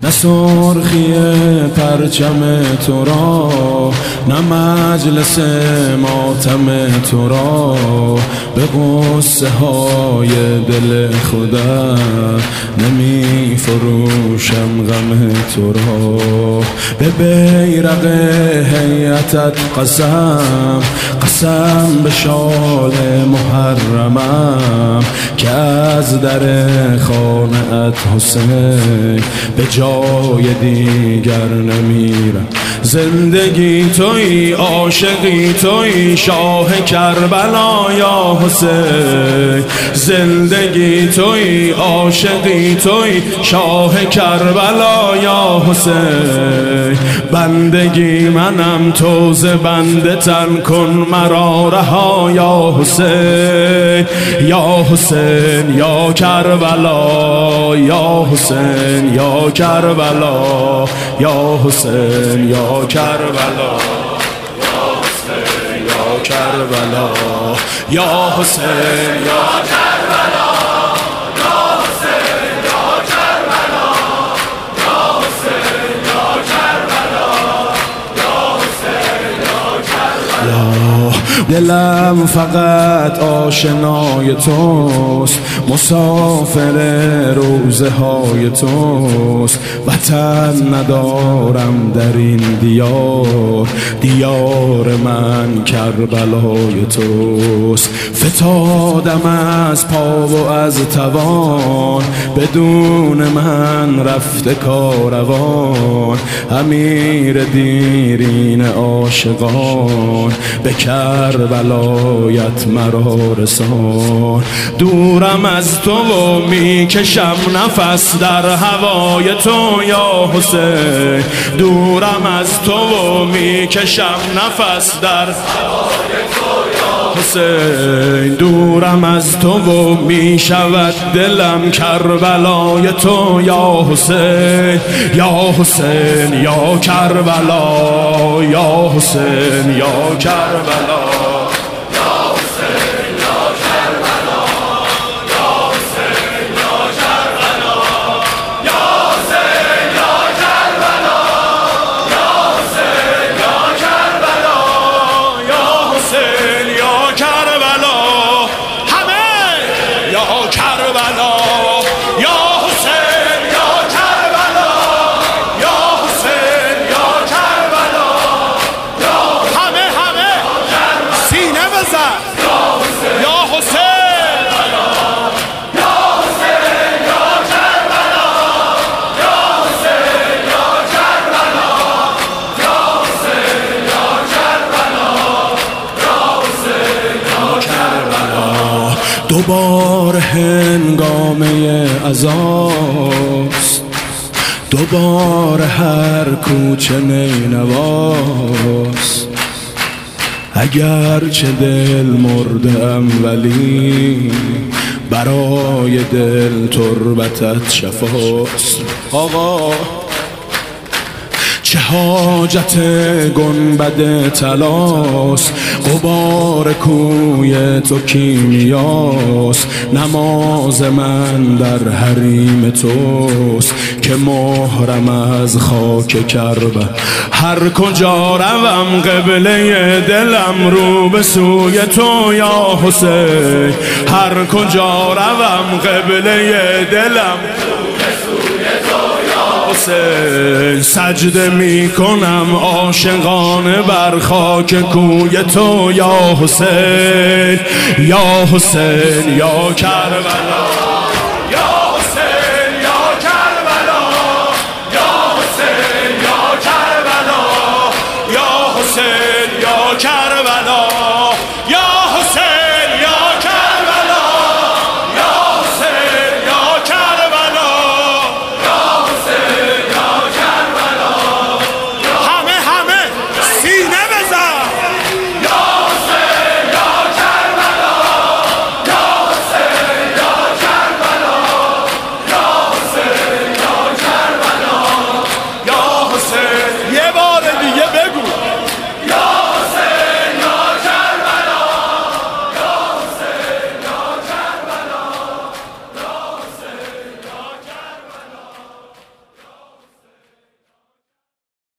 نه سرخی پرچم تو را، نه مجلس ماتم تو را، به غصه های دل خودم نمی فروشم غم تو را. به بیرق هیئتت قسم، قسم به شال محرمم، که از در خانه‌ات حسین به جای دیگر نمیرم. زندگی توی، عاشقی توی، شاه کربلا یا حسین. زندگی توی، عاشقی توی، شاه کربلا یا حسین. بندگی منم تو ز بنده تن کن مرا رها یا حسین. یا حسین یا کربلا، یا حسین یا کربلا، یا حسین یا کربلا، یا حسین یا کربلا، یا حسین یا کربلا، یا حسین یا کربلا، یا حسین یا کربلا، یا حسین یا کربلا. دلم فقط آشنای توست، مسافر روزه های توست. وطن ندارم در این دیار، دیار من کربلای توست. فتادم از پا و از توان، بدون من رفته کاروان. امیر دیرین عاشقان، به کربلایت مرا رسان. دورم از تو و میکشم نفس در هوای تو یا حسین. دورم از تو و میکشم نفس در هوای تو یا حسین. دورم از تو و میشود دلم کربلای تو یا حسین. یا حسین یا کربلا، یا حسین یا کربلا، یا حسین یا کربلا، یا حسین یا کربلا، یا حسین یا کربلا، یا حسین یا کربلا، یا حسین یا کربلا. همه یا کربلا، یا حسین یا کربلا، یا حسین یا کربلا. همه همه سینه بزن، یا حسین، یا حسین یا کربلا، یا حسین یا کربلا، یا حسین یا کربلا، یا حسین یا کربلا. دوباره هنگامه عزاست، دوباره هر کوچه نینواست. اگرچه دل مرده ام ولی برای دل تربتت شفاست. آقا چه حاجت گنبد طلاست، غبار کوی تو کیمیاست. نماز من در حریم توست، که مهرم از خاک کربلا. هر کجا روم قبله دلم رو به سوی تو یا حسین. هر کجا روم قبله دلم حسین. سجده می کنم عاشقانه بر خاک کوی تو یا حسین. یا حسین یا کربلا.